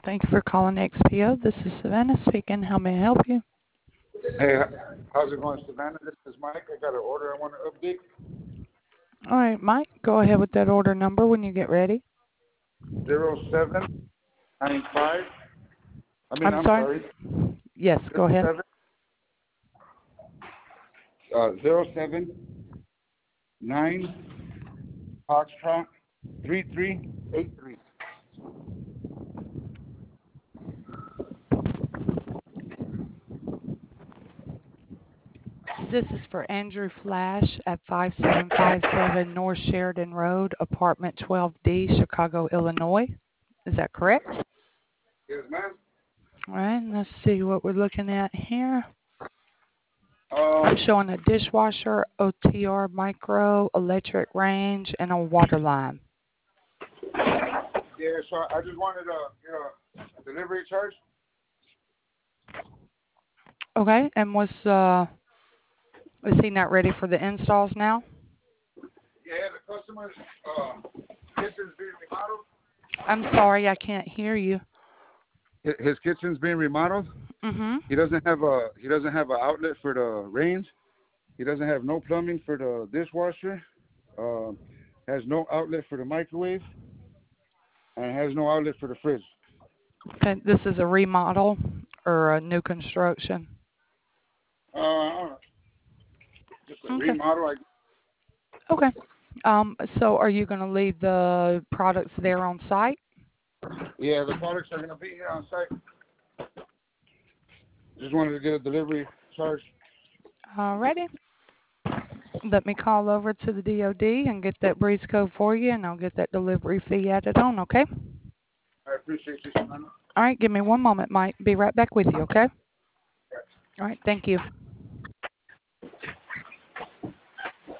Thank you for calling XPO. This is Savannah speaking. How may I help you? Hey, how's it going, Savannah? This is Mike. I got an order I want to update. All right, Mike, go ahead with that order number when you get ready. 0795. I'm I'm sorry? sorry. Yes, go ahead. 07, 079 Foxtrot 3383. This is for Andrew Flash at 5757 North Sheridan Road, apartment 12D, Chicago, Illinois. Is that correct? Yes, ma'am. All right, let's see what we're looking at here. Um, I'm showing a dishwasher, OTR micro, electric range, and a water line. yeah, so I just wanted a delivery charge. Okay, and is he not ready for the installs now? Yeah, the customer's kitchen's being remodeled. I'm sorry, I can't hear you. His kitchen's being remodeled. Mm-hmm. He doesn't have an outlet for the range. He doesn't have no plumbing for the dishwasher. Has no outlet for the microwave, and has no outlet for the fridge. Okay, this is a remodel or a new construction? I don't know, just a Okay. remodel. Okay. So are you going to leave the products there on site? Yeah, the products are gonna be here on site. Just wanted to get a delivery charge. Alrighty. Let me call over to the DOD and get that breeze code for you, and I'll get that delivery fee added on, okay? I appreciate you, Savannah. All right, give me one moment, Mike. Be right back with you, okay? All right, thank you.